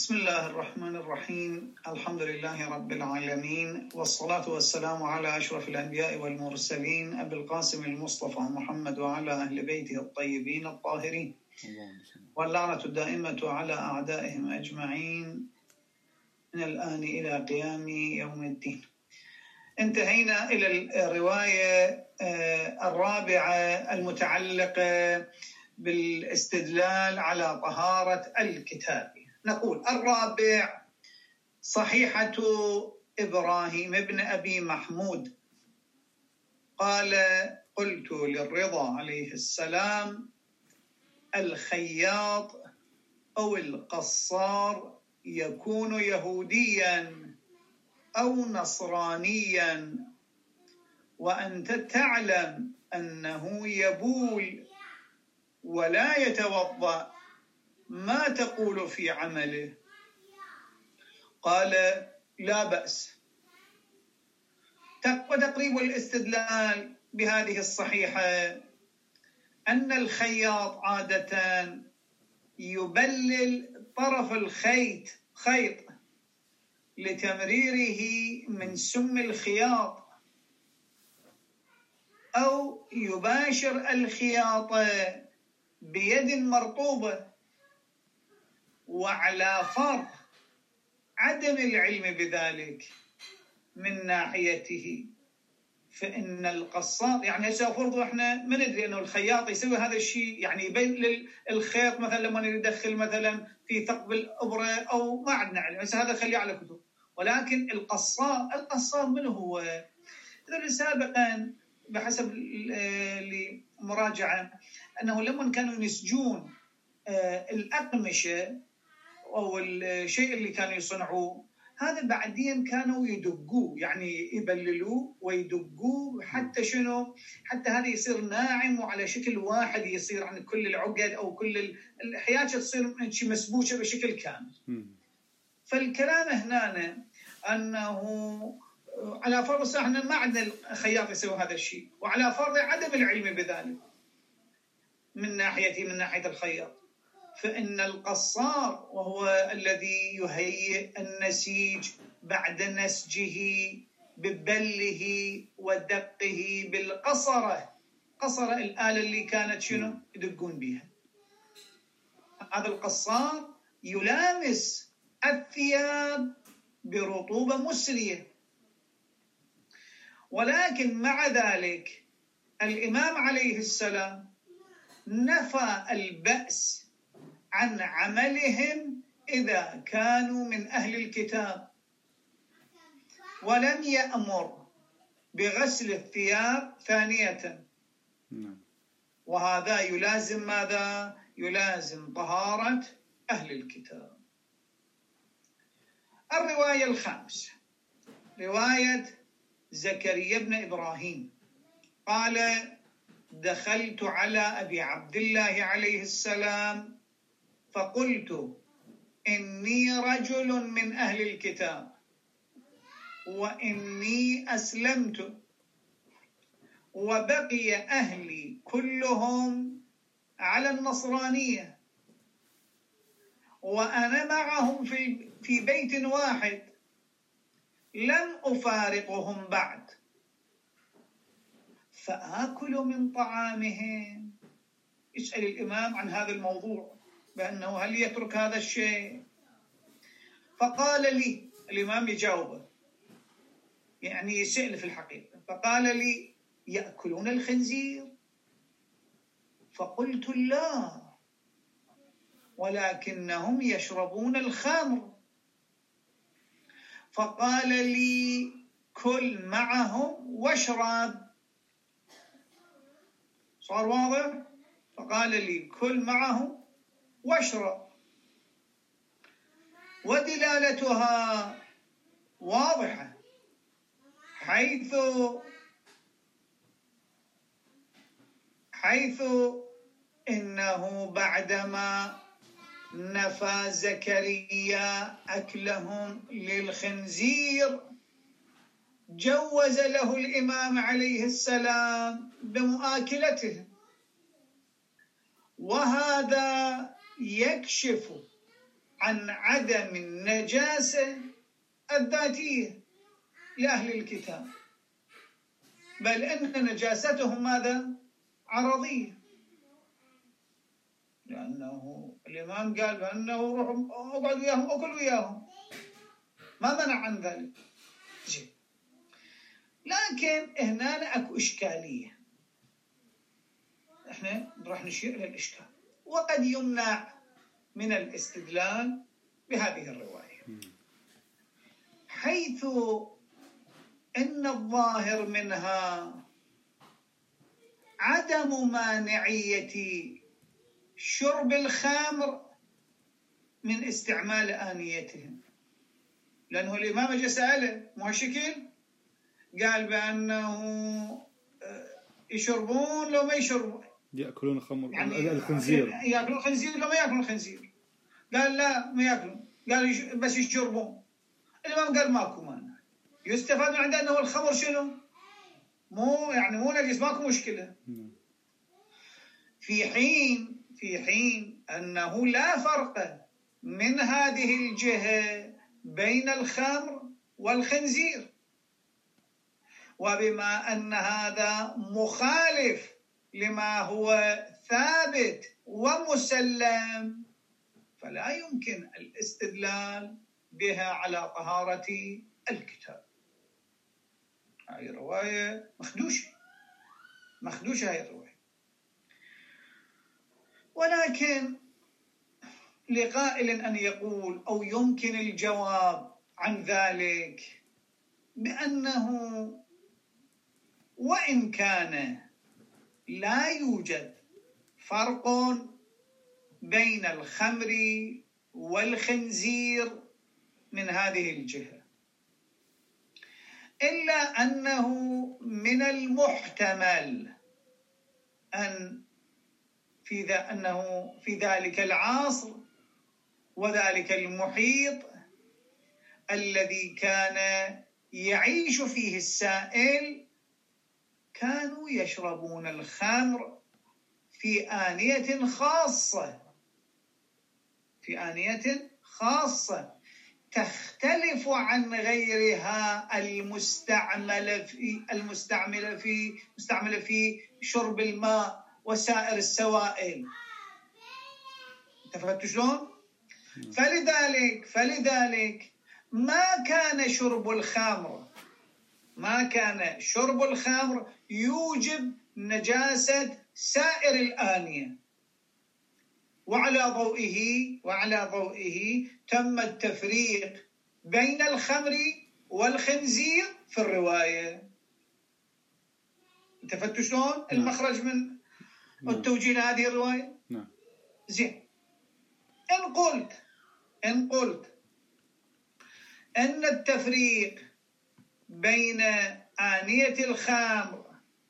بسم الله الرحمن الرحيم. الحمد لله رب العالمين، والصلاة والسلام على أشرف الأنبياء والمرسلين أبي القاسم المصطفى محمد وعلى أهل بيته الطيبين الطاهرين، واللعنة الدائمة على أعدائهم أجمعين من الآن إلى قيام يوم الدين. انتهينا إلى الرواية الرابعة المتعلقة بالاستدلال على طهارة الكتاب. نقول الرابع: صحيحة إبراهيم بن أبي محمود قال: قلت للرضا عليه السلام: الخياط أو القصار يكون يهوديا أو نصرانيا، وأنت تعلم أنه يبول ولا يتوضأ، ما تقول في عمله؟ قال: لا بأس. وتقريب الاستدلال بهذه الصحيحة أن الخياط عادة يبلل طرف خيط لتمريره من سم الخياط، أو يباشر الخياطة بيد مرطوبة. وعلى فرض عدم العلم بذلك من ناحيته، فإن القصار يعني فرض احنا ما ندري انه الخياط يسوي هذا الشيء، يعني يبلل الخيط مثلا لما يدخل مثلا في ثقب الابره او ما عندنا علم، بس هذا خليه على كتب. ولكن القصار من هو؟ سابقا بحسب المراجعه انه لما كانوا ينسجون الاقمشه او الشيء اللي كانوا يصنعوه، هذا بعدين كانوا يدقوه، يعني يبللوه ويدقوه حتى شنو؟ حتى هذا يصير ناعم وعلى شكل واحد، يصير عن كل العقد او كل الحياة تصير مسبوكه بشكل كامل. فالكلام هنا انه على فرض احنا ما عندنا الخياط يسوي هذا الشيء، وعلى فرض عدم العلم بذلك من ناحية الخياط، فإن القصار وهو الذي يهيئ النسيج بعد نسجه ببله ودقه بالقصرة، الآلة اللي كانت شنو يدقون بها. هذا القصار يلامس الثياب برطوبة مسرية. ولكن مع ذلك الإمام عليه السلام نفى البأس عن عملهم إذا كانوا من أهل الكتاب، ولم يأمر بغسل الثياب ثانية. وهذا يلازم ماذا؟ يلازم طهارة أهل الكتاب. الرواية الخامسة رواية زكريا بن إبراهيم قال: دخلت على أبي عبد الله عليه السلام فقلت: إني رجل من أهل الكتاب، وإني أسلمت، وبقي أهلي كلهم على النصرانية، وأنا معهم في بيت واحد، لم أفارقهم بعد، فآكل من طعامهم. يسأل الإمام عن هذا الموضوع، بأنه هل يترك هذا الشيء؟ فقال لي الإمام يجاوبه، يعني يسأل في الحقيقة، فقال لي: يأكلون الخنزير؟ فقلت: لا، ولكنهم يشربون الخمر. فقال لي: كل معهم واشرب. صار واضح؟ فقال لي: كل معهم واشرب. ودلالتها واضحة، حيث إنه بعدما نفى زكريا أكلهم للخنزير جوز له الإمام عليه السلام بمؤاكلته، وهذا يكشف عن عدم النجاسة الذاتية لأهل الكتاب، بل أن نجاستهم ماذا؟ عرضية، لأنه الإمام قال بأنه روح أقعد وياهم أكل وياهم، ما منع عن ذلك. لكن هنا أكو إشكالية، إحنا راح نشير إلى الإشكال، وقد يمنع من الاستدلال بهذه الرواية، حيث إن الظاهر منها عدم مانعية شرب الخمر من استعمال آنيتهم، لأنه الإمام جاء سأله مو هالشكل، قال بأنه يشربون لو ما يشربون، يأكلون خمر يعني الخنزير، يأكلون خنزير لو ما يأكلون خنزير، قال لا ما يأكلون، قال بس يشربون. الإمام قال ماكو مانع، يستفاد من عنده أنه الخمر شنو؟ مو نجس، ماكو مشكلة. في حين أنه لا فرق من هذه الجهة بين الخمر والخنزير، وبما أن هذا مخالف لما هو ثابت ومسلم فلا يمكن الاستدلال بها على طهارة الكتاب. هاي رواية مخدوشة هاي الرواية. ولكن لقائل أن يقول أو يمكن الجواب عن ذلك بأنه وإن كان لا يوجد فرق بين الخمر والخنزير من هذه الجهة، إلا أنه من المحتمل أنه في ذلك العصر وذلك المحيط الذي كان يعيش فيه السائل كانوا يشربون الخمر في آنية خاصة تختلف عن غيرها المستعملة في شرب الماء وسائر السوائل. تفهمت شلون؟ فلذلك ما كان شرب الخمر يوجب نجاسة سائر الآنية، وعلى ضوئه تم التفريق بين الخمر والخنزير في الرواية. انتفدتوا شلون؟ المخرج من التوجيه هذه الرواية. زين، إن قلت أن التفريق بين آنية الخمر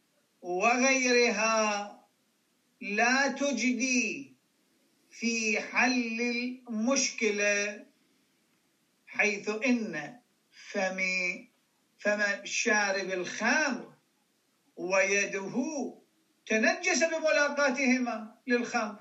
وغيرها لا تجدي في حل المشكلة، حيث إن فم شارب الخمر ويده تنجس بملاقاتهما للخمر،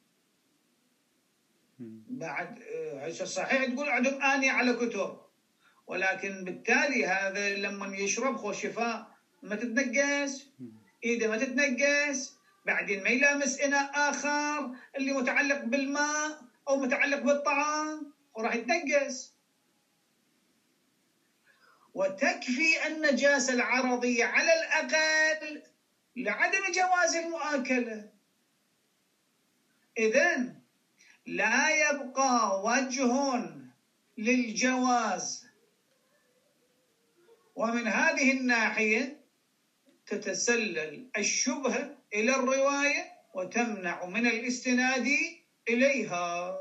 بعد صحيح تقول عندهم آنية على كتب، ولكن بالتالي هذا لما يشرب خو شفاء ما تتنجس، إذا ما تتنجس بعدين ما يلامس إناء آخر اللي متعلق بالماء أو متعلق بالطعام وراح يتنجس. وتكفي النجاسة العرضية على الأقل لعدم جواز المؤاكلة. إذن لا يبقى وجه للجواز، ومن هذه الناحية تتسلل الشبهة إلى الرواية وتمنع من الاستناد إليها.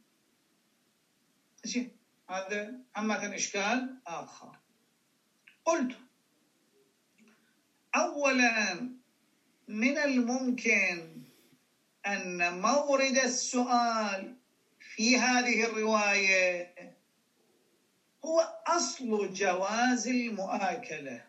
هذا عامة إشكال آخر. قلت أولا من الممكن أن مورد السؤال في هذه الرواية هو أصل جواز المؤاكلة،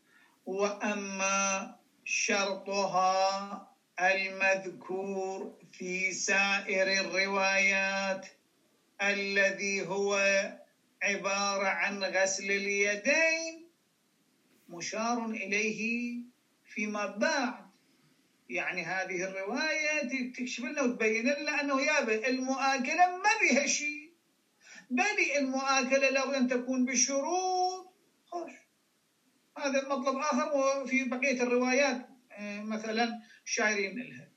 وأما شرطها المذكور في سائر الروايات الذي هو عبارة عن غسل اليدين مشار إليه فيما بعد. يعني هذه الرواية تكشف لنا وتبين لنا أنه يابا المؤاكلة ما بها شيء، بل المؤاكلة لابد أن تكون بالشروط. خوش، هذا مطلب آخر. وفي بقية الروايات مثلا شايرين لها.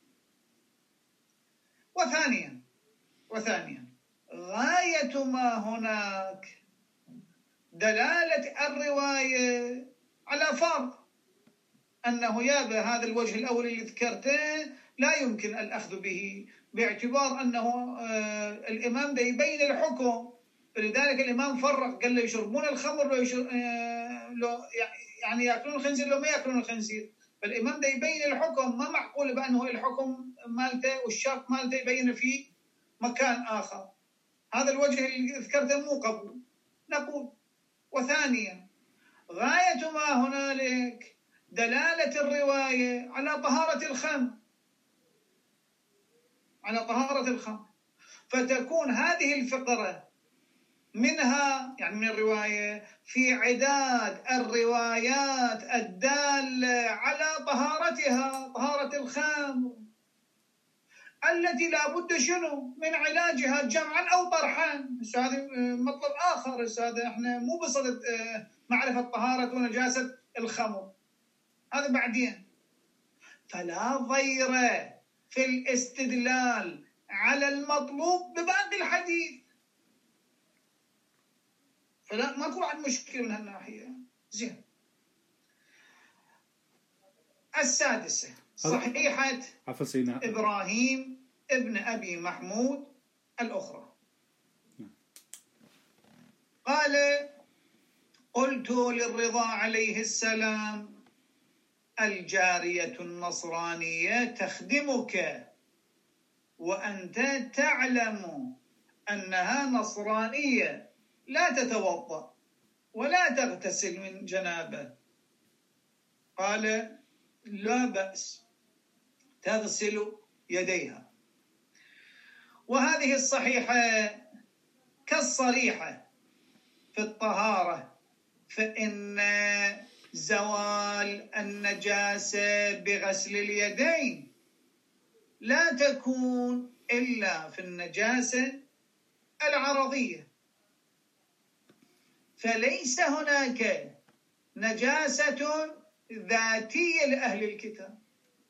وثانيا غاية ما هناك دلالة الرواية على فرض أنه يابا هذا الوجه الأول اللي ذكرته لا يمكن الأخذ به، باعتبار أنه الإمام ده يبين الحكم. فلذلك الإمام فرق، قال له يشربون الخمر لو يعني يأكلون الخنزير لو ما يأكلون الخنزير. فالإمام ده يبين الحكم، ما معقول بأنه الحكم مالته والشرط مالته يبين في مكان آخر. هذا الوجه اللي ذكرته مو قبول نقول. وثانيا غاية ما هنالك دلالة الرواية على طهارة الخمر، فتكون هذه الفقرة منها يعني من الرواية في عداد الروايات الدالة على طهارة الخمر التي لا بد شنو من علاجها جمعا أو طرحا. هذا مطلب آخر. هذا احنا مو بصدد معرفة طهارة ونجاسة الخمر، هذا بعدين. فلا ضير في الاستدلال على المطلوب بباقي الحديث، فلا ماكو عن مشكلة من هالناحية. زين. السادسة صحيحة إبراهيم ابن أبي محمود الأخرى. قال: قلت للرضا عليه السلام: الجارية النصرانية تخدمك وأنت تعلم أنها نصرانية، لا تتوضأ ولا تغتسل من جنابة. قال: لا بأس، تغسل يديها. وهذه الصحيحة كالصريحة في الطهارة، فإن زوال النجاسة بغسل اليدين لا تكون إلا في النجاسة العرضية، فليس هناك نجاسة ذاتية لأهل الكتاب.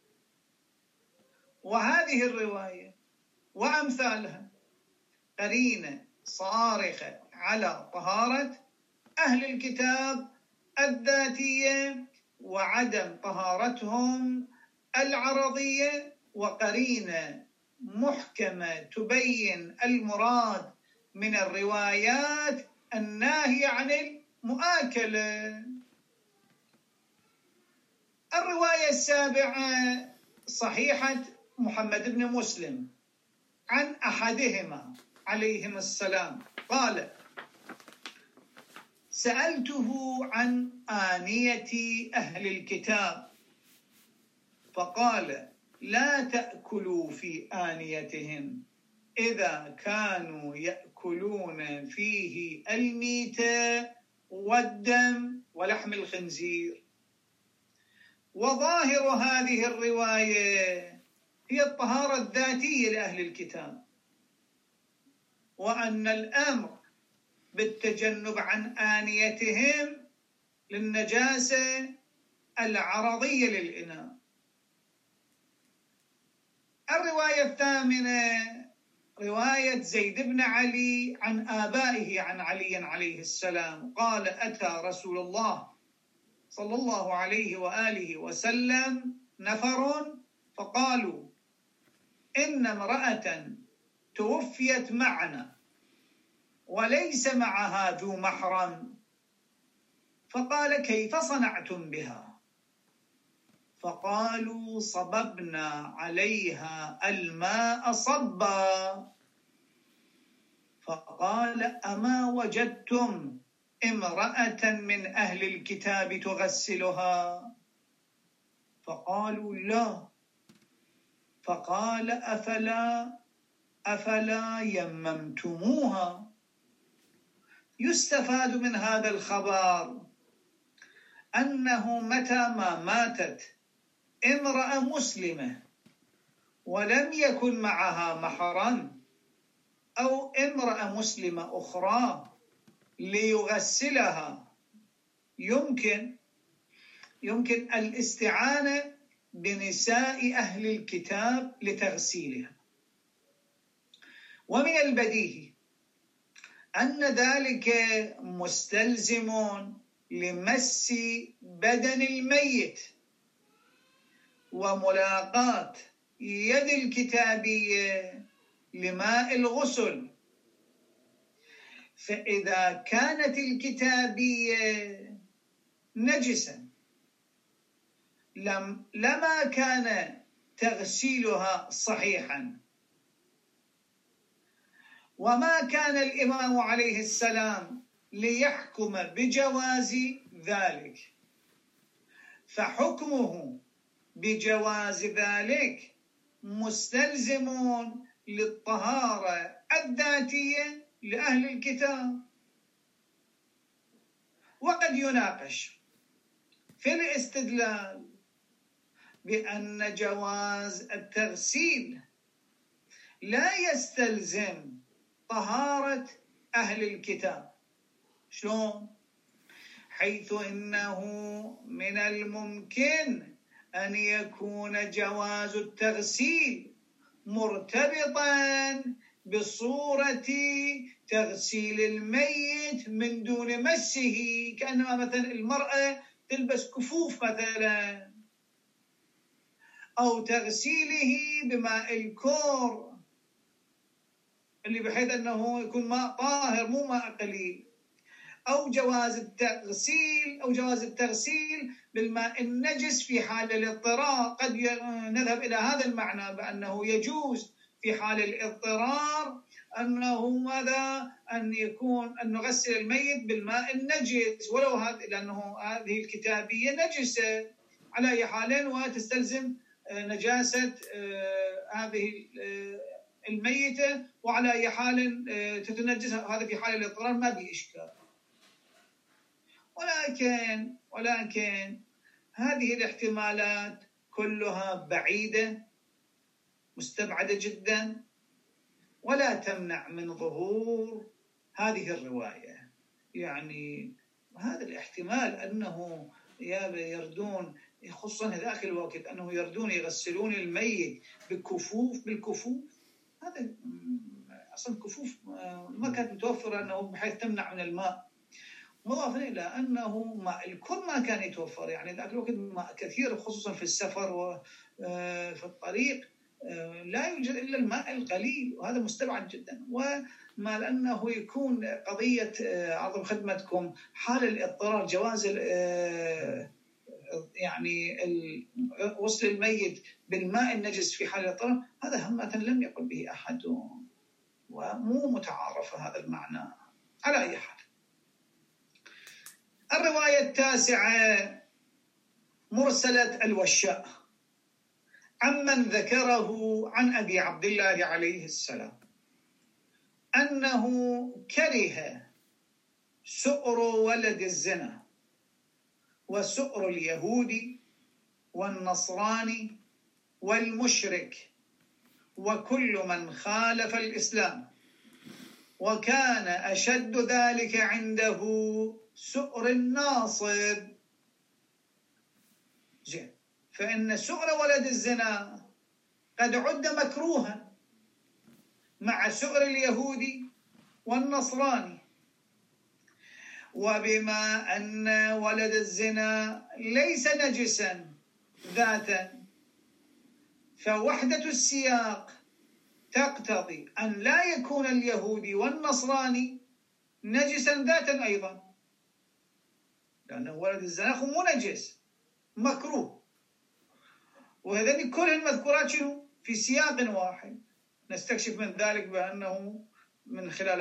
وهذه الرواية وأمثالها قرينة صارخة على طهارة أهل الكتاب الذاتية وعدم طهارتهم العرضية، وقرينة محكمة تبين المراد من الروايات الناهية عن المؤاكلة. الرواية السابعة صحيحة محمد بن مسلم عن أحدهما عليهما السلام قال: سألته عن آنية أهل الكتاب فقال: لا تأكلوا في آنيتهم إذا كانوا يأكلون فيه الميتة والدم ولحم الخنزير. وظاهر هذه الرواية هي الطهارة الذاتية لأهل الكتاب، وأن الأمر بالتجنب عن آنيتهم للنجاسة العرضية للإناء. الرواية الثامنة رواية زيد بن علي عن آبائه عن علي عليه السلام قال: أتى رسول الله صلى الله عليه وآله وسلم نفر فقالوا: إن امرأة توفيت معنا وليس معها ذو محرم. فقال: كيف صنعتم بها؟ فقالوا: صببنا عليها الماء صبا. فقال: أما وجدتم امرأة من أهل الكتاب تغسلها؟ فقالوا: لا. فقال أفلا يممتموها. يستفاد من هذا الخبر أنه متى ما ماتت امرأة مسلمة ولم يكن معها محرم أو امرأة مسلمة أخرى ليغسلها، يمكن الاستعانة بنساء أهل الكتاب لتغسيلها. ومن البديهي أن ذلك مستلزم لمس بدن الميت وملاقاة يد الكتابية لماء الغسل، فإذا كانت الكتابية نجسا لما كان تغسيلها صحيحا. وما كان الإمام عليه السلام ليحكم بجواز ذلك، فحكمه بجواز ذلك مستلزم للطهارة الذاتية لأهل الكتاب. وقد يناقش في الاستدلال بأن جواز التغسيل لا يستلزم طهارة أهل الكتاب. شلون؟ حيث إنه من الممكن أن يكون جواز التغسيل مرتبطا بصورة تغسيل الميت من دون مسه، كأنما مثلا المرأة تلبس كفوف مثلا، أو تغسيله بماء الكور اللي بحيث أنه يكون ماء طاهر مو ماء قليل، أو جواز التغسيل بالماء النجس في حال الاضطرار. قد نذهب إلى هذا المعنى بأنه يجوز في حال الاضطرار أن نغسل الميت بالماء النجس، ولو لأنه هذه الكتابية نجسة على أي حال وتستلزم نجاسة هذه الميتة، وعلى أي حال تتنجس، هذا في حال الاضطرار ما به إشكال. ولكن هذه الاحتمالات كلها بعيدة مستبعدة جدا، ولا تمنع من ظهور هذه الرواية. يعني هذا الاحتمال أنه يردون، خصوصا هذاك الوقت، أنه يردون يغسلون الميت بالكفوف، هذا أصلا الكفوف ما كانت متوفرة أنه بحيث تمنع من الماء، مضافا إلى أنه ماء الكل ما كان يتوفر. يعني ذاك الوقت ماء كثير خصوصا في السفر وفي الطريق لا يوجد إلا الماء القليل، وهذا مستبعد جدا. وما لأنه يكون قضية عظم خدمتكم حال الاضطرار جواز يعني وصل الميت بالماء النجس في حال الاضطرار، هذا همة لم يقل به أحد ومو متعارف هذا المعنى على أي حال. الرواية التاسعة مرسلة الوشاء عمن ذكره عن أبي عبد الله عليه السلام أنه كره سؤر ولد الزنا وسؤر اليهودي والنصراني والمشرك وكل من خالف الإسلام، وكان أشد ذلك عنده سؤر الناصب. زين، فإن سؤر ولد الزنا قد عد مكروها مع سؤر اليهودي والنصراني، وبما أن ولد الزنا ليس نجسا ذاتا، فوحدة السياق تقتضي أن لا يكون اليهودي والنصراني نجسا ذاتا أيضا، لأن ولد الزنا مو نجس، مكروه. وهذين كل المذكورات في سياق واحد. نستكشف من ذلك بأنه من خلال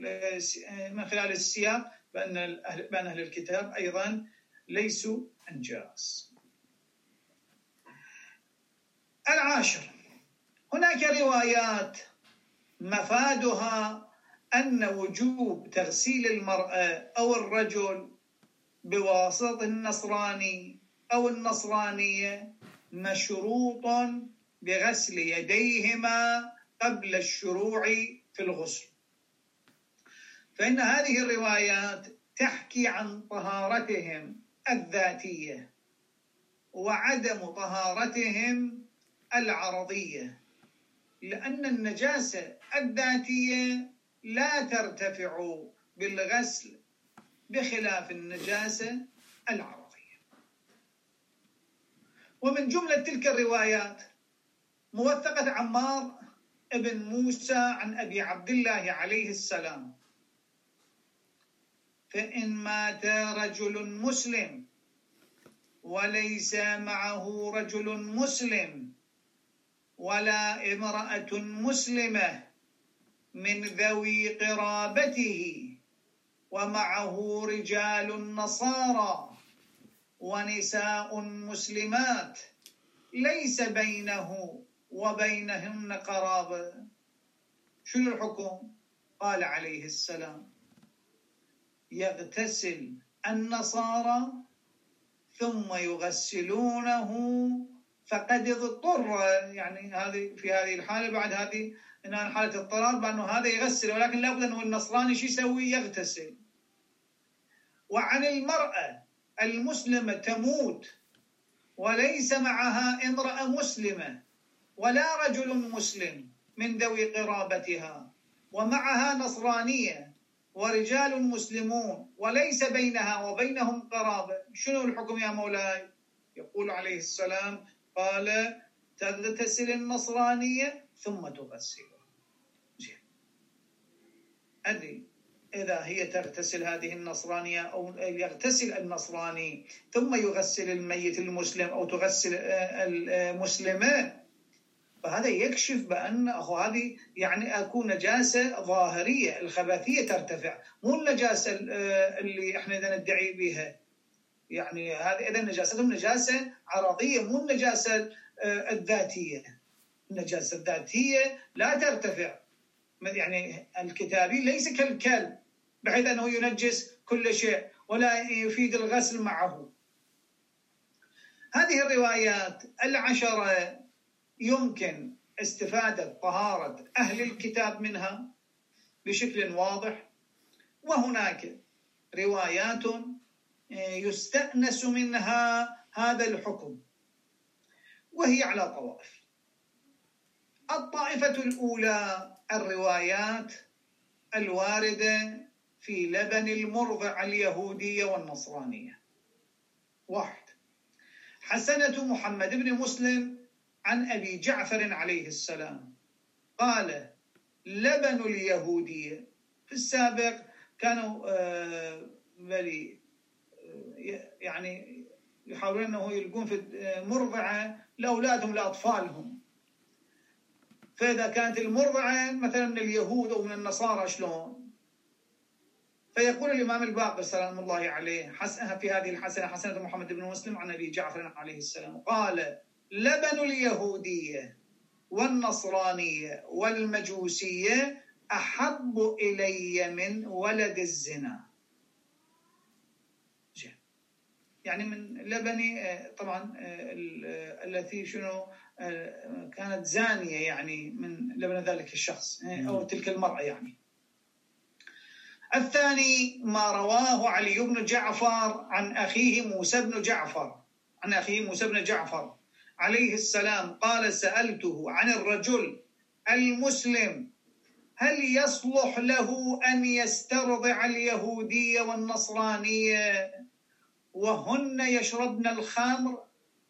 السياق بأن أهل الكتاب أيضا ليسوا أنجاس. العاشر هناك روايات مفادها أن وجوب تغسيل المرأة أو الرجل بواسطة النصراني أو النصرانية مشروط بغسل يديهما قبل الشروع في الغسل، فإن هذه الروايات تحكي عن طهارتهم الذاتية وعدم طهارتهم العرضية، لأن النجاسة الذاتية لا ترتفع بالغسل بخلاف النجاسة العرضية. ومن جملة تلك الروايات موثقة عمار ابن موسى عن أبي عبد الله عليه السلام: فإن مات رجل مسلم وليس معه رجل مسلم ولا امرأة مسلمة من ذوي قرابته ومعه رجال نصارى ونساء مسلمات ليس بينه وبينهن قرابة، شنو الحكم؟ قال عليه السلام: يغتسل النصارى ثم يغسلونه فقد اضطر، يعني هذه في هذه الحالة بعد هذه إنها حالة اضطرار بأنه هذا يغسل، ولكن لابد أنه النصراني شو يسوي؟ يغتسل. وعن المرأة المسلمة تموت وليس معها امرأة مسلمة ولا رجل مسلم من ذوي قرابتها ومعها نصرانية ورجال مسلمون وليس بينها وبينهم قرابة، شنو الحكم يا مولاي؟ يقول عليه السلام: قال: تغتسل النصرانية ثم تغسلها. أدري إذا هي تغتسل هذه النصرانية أو يغتسل النصراني ثم يغسل الميت المسلم أو تغسل المسلمة، فهذا يكشف بأن هذه يعني أكون نجاسة ظاهرية، الخبثية ترتفع، مو النجاسة اللي احنا ندعي بها، يعني هذه إذا نجاستهم نجاسة عرضية مو النجاسة الذاتية. النجاسة الذاتية لا ترتفع، يعني الكتابي ليس كالكلب بحيث أنه ينجس كل شيء ولا يفيد الغسل معه. هذه الروايات العشرة يمكن استفادة طهارة أهل الكتاب منها بشكل واضح، وهناك روايات يستأنس منها هذا الحكم، وهي على طوائف. الطائفة الأولى الروايات الواردة في لبن المرضع اليهودية والنصرانية. 1. حسنة محمد بن مسلم عن أبي جعفر عليه السلام قال: لبن اليهودية. في السابق كانوا يعني يحاولون أنه يلقون في مرضعة لأولادهم لأطفالهم، فإذا كانت المرضعة مثلا من اليهود أو من النصارى شلون؟ فيقول الإمام الباقر سلام الله عليه في هذه الحسنة: حسنة محمد بن مسلم عن أبي جعفر عليه السلام قال: لبن اليهودية والنصرانية والمجوسية أحب إلي من ولد الزنا. يعني من لبن طبعا التي شنو كانت زانية، يعني من لبن ذلك الشخص أو تلك المرأة يعني. الثاني ما رواه علي بن جعفر عن أخيه موسى بن جعفر عليه السلام قال: سألته عن الرجل المسلم هل يصلح له أن يسترضع اليهودية والنصرانية وهن يشربن الخمر؟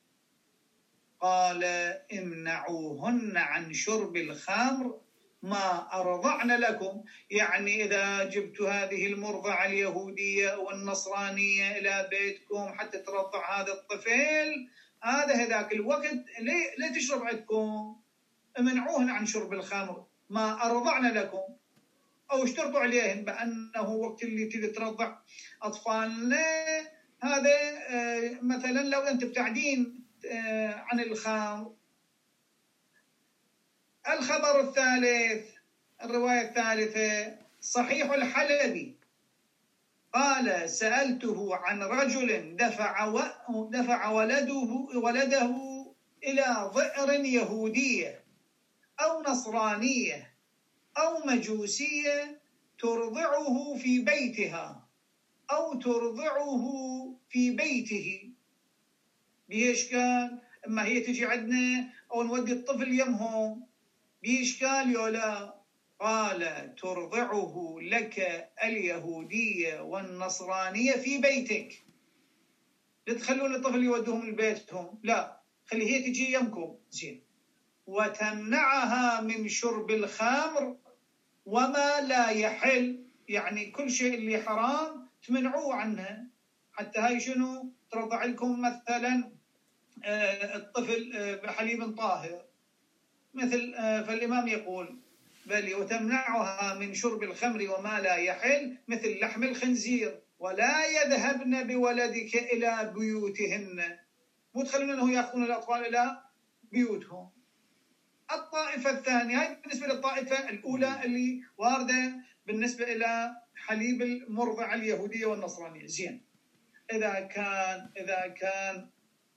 قال: امنعوهن عن شرب الخمر ما أرضعن لكم. يعني إذا جبت هذه المرضعة اليهودية والنصرانية إلى بيتكم حتى ترضع هذا الطفل، هذا هذاك الوقت لا تشرب عندكم، امنعوهن عن شرب الخمر ما أرضعن لكم، أو اشترطوا عليهم بأنه وقت اللي تبي ترضع أطفالنا هذا مثلا لو أنت تبتعدين عن الخمر الخبر الثالث، الرواية الثالثة، صحيح الحلبي قال: سألته عن رجل دفع ولده إلى ضئر يهودية أو نصرانية أو مجوسية ترضعه في بيتها أو ترضعه في بيته. بإشكال إما هي تجي عندنا أو نودي الطفل يمهم، بإشكال يولا؟ قال: ترضعه لك اليهودية والنصرانية في بيتك. لا تخلون الطفل يودوهم لبيتهم، لا، خلي هي تجي يمكم. زين. وتمنعها من شرب الخمر وما لا يحل، يعني كل شيء اللي حرام تمنعوه عنها. حتى هاي شنو؟ ترضع لكم مثلا الطفل بحليب طاهر مثل، فالإمام يقول: بل وتمنعها من شرب الخمر وما لا يحل مثل لحم الخنزير، ولا يذهبن بولدك إلى بيوتهن. مو تخلون أنه يأخذون الأطفال إلى بيوتهم. الطائفة الثانية، هاي بالنسبة للطائفة الأولى اللي واردة بالنسبة إلى حليب المرضعة اليهودية والنصرانية. زين. إذا كان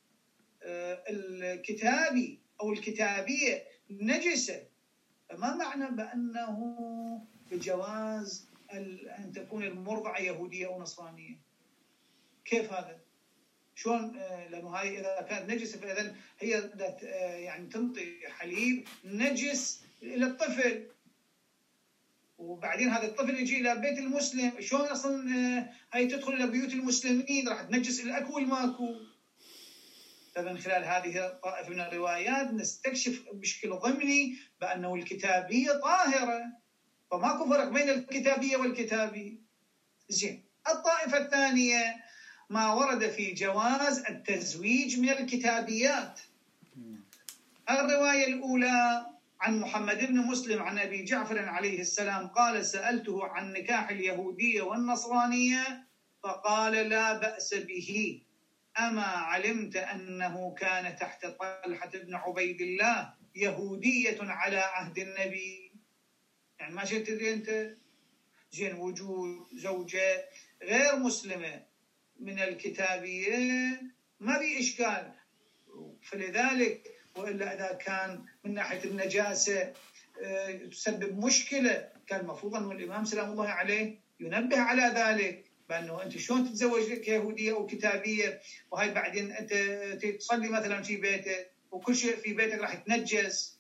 الكتابي أو الكتابية نجسة، فما معنى بأنه بجواز أن تكون المرضعة يهودية أو نصرانية؟ كيف هذا؟ شلون؟ لأنه هاي إذا كانت نجسة فإذا هي يعني تنطي حليب نجس إلى الطفل، وبعدين هذا الطفل يجي إلى بيت المسلم، شلون أصلا هاي تدخل إلى بيوت المسلمين؟ راح تنجس الأكو والماكو. فمن خلال هذه الطائفة من الروايات نستكشف بشكل ضمني بأنه الكتابية طاهرة، فماكو فرق بين الكتابية والكتابي. زين. الطائفة الثانية ما ورد في جواز التزويج من الكتابيات. الرواية الأولى عن محمد بن مسلم عن أبي جعفر عليه السلام قال: سألته عن نكاح اليهودية والنصرانية فقال: لا بأس به. أما علمت أنه كان تحت طلحة بن عبيد الله يهودية على عهد النبي؟ يعني ما شئت تدري أنت؟ زين. وجود زوجة غير مسلمة من الكتابية ما في إشكال، فلذلك وإلا إذا كان من ناحية النجاسة تسبب مشكلة، كان المفروض أن الإمام سلام الله عليه ينبه على ذلك، بأنه أنت شلون تتزوج لك يهودية أو كتابية وهي بعدين أنت تصلي مثلا في بيتك وكل شيء في بيتك راح يتنجس.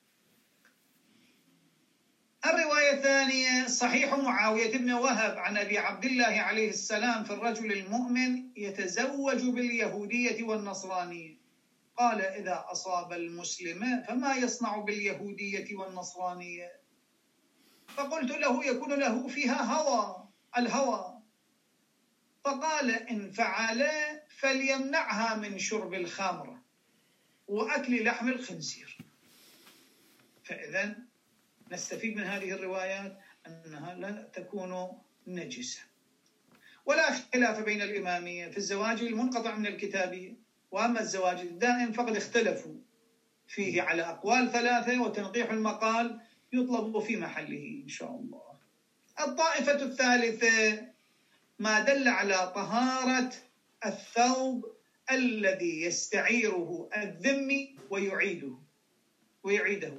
الرواية الثانية صحيح معاوية بن وهب عن أبي عبد الله عليه السلام في الرجل المؤمن يتزوج باليهودية والنصرانية. قال: إذا أصاب المسلم فما يصنع باليهودية والنصرانية؟ فقلت له: يكون له فيها الهوى. فقال: إن فعل فليمنعها من شرب الخمر وأكل لحم الخنزير. فإذا نستفيد من هذه الروايات أنها لا تكون نجسة. ولا خلاف بين الإمامية في الزواج المنقطع من الكتابية، وأما الزواج الدائم فقد اختلفوا فيه على أقوال ثلاثة، وتنقيح المقال يطلب في محله إن شاء الله. الطائفة الثالثة ما دل على طهارة الثوب الذي يستعيره الذمي ويعيده.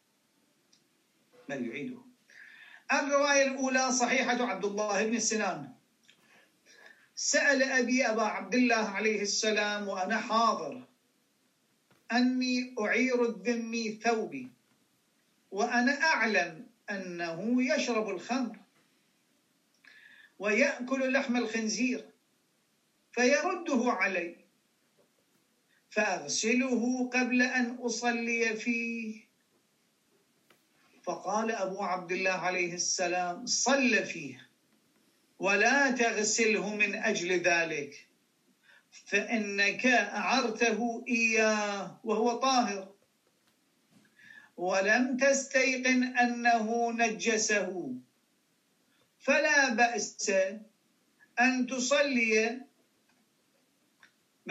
الرواية الأولى صحيحة عبد الله بن سنان: سأل أبي أبا عبد الله عليه السلام وأنا حاضر أني أعير الذمي ثوبي وأنا أعلم أنه يشرب الخمر ويأكل لحم الخنزير، فيرده علي فأغسله قبل أن أصلي فيه. فقال أبو عبد الله عليه السلام: صل فيه ولا تغسله من أجل ذلك، فإنك أعرته إياه وهو طاهر ولم تستيقن أنه نجسه، فلا بأس أن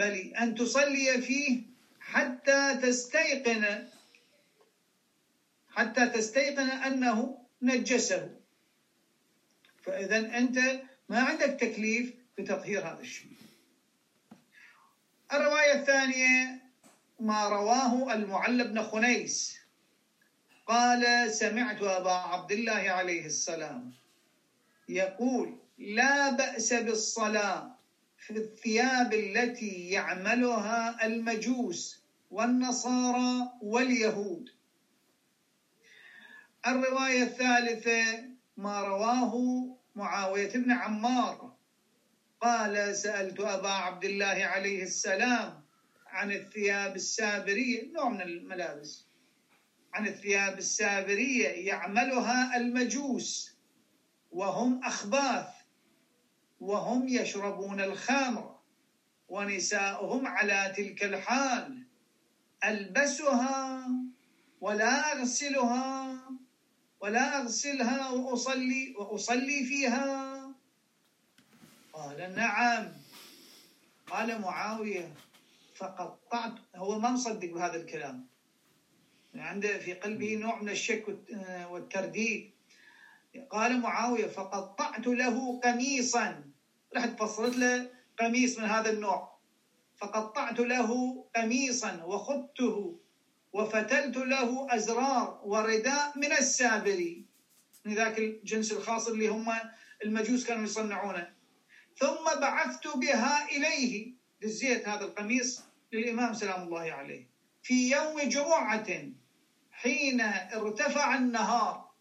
تصلي فيه حتى تستيقن حتى تستيقن أنه نجسه. فإذا أنت ما عندك تكليف بتطهير هذا الشيء. الرواية الثانية ما رواه المعلى بن خنيس قال سمعت أبا عبد الله عليه السلام يقول لا بأس بالصلاة في الثياب التي يعملها المجوس والنصارى واليهود. الرواية الثالثة ما رواه معاوية بن عمار قال سألت أبا عبد الله عليه السلام عن الثياب السابرية، نوع من الملابس، عن الثياب السابرية يعملها المجوس وهم أخباث وهم يشربون الخمر ونساؤهم على تلك الحال، ألبسها ولا أغسلها وأصلي فيها؟ قال نعم. قال معاوية فقطعت، هو ما مصدق بهذا الكلام، عنده في قلبه نوع من الشك والترديد. قال معاوية فقطعت له قميصا، رحت فصلت له قميص من هذا النوع، فقطعت له قميصا وخدته وفتلت له أزرار ورداء من السابري، من ذاك الجنس الخاص اللي هم المجوس كانوا يصنعونه، ثم بعثت بها إليه، دزيت هذا القميص للإمام سلام الله عليه في يوم جمعة حين ارتفع النهار،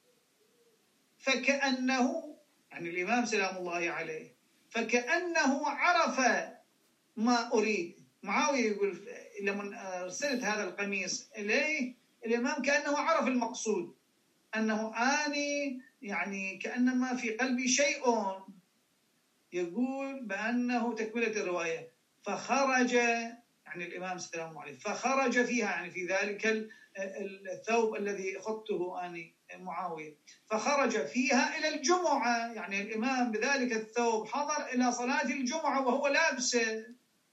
فكأنه، يعني الإمام سلام الله عليه، فكأنه عرف ما أريد. معاوية يقول لما أرسلت هذا القميص إليه الإمام كأنه عرف المقصود، أنه آني يعني كأنما في قلبي شيء، يقول بأنه تكملة الرواية فخرج، يعني الإمام سلام الله عليه فخرج فيها، يعني في ذلك الثوب الذي خضته آني معاوية، فخرج فيها إلى الجمعة، يعني الإمام بذلك الثوب حضر إلى صلاة الجمعة وهو لابسه.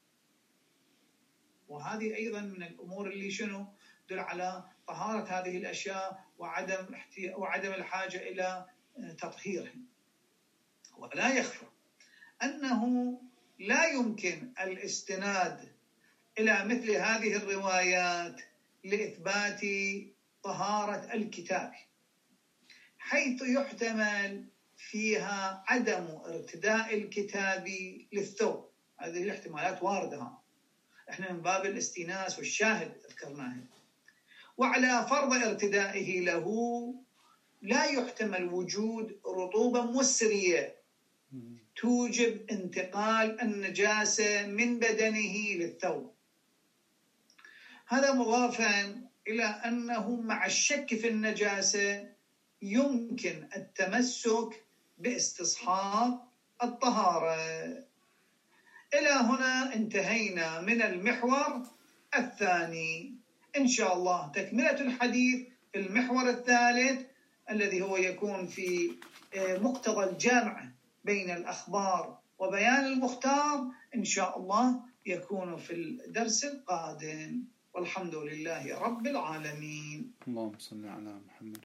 وهذه أيضا من الأمور اللي شنو تدل على طهارة هذه الأشياء وعدم الحاجة إلى تطهيرهم. ولا يخفى أنه لا يمكن الاستناد إلى مثل هذه الروايات لإثبات طهارة الكتاب، حيث يحتمل فيها عدم ارتداء الكتاب للثوب. هذه الاحتمالات واردة، احنا من باب الاستئناس والشاهد ذكرناها. وعلى فرض ارتدائه له لا يحتمل وجود رطوبة مسرية توجب انتقال النجاسة من بدنه للثوب. هذا مضافا إلى أنه مع الشك في النجاسة يمكن التمسك باستصحاب الطهارة. إلى هنا انتهينا من المحور الثاني. إن شاء الله تكملة الحديث في المحور الثالث الذي هو يكون في مقتضى الجمع بين الأخبار وبيان المختار، إن شاء الله يكون في الدرس القادم. والحمد لله رب العالمين. اللهم صل على محمد.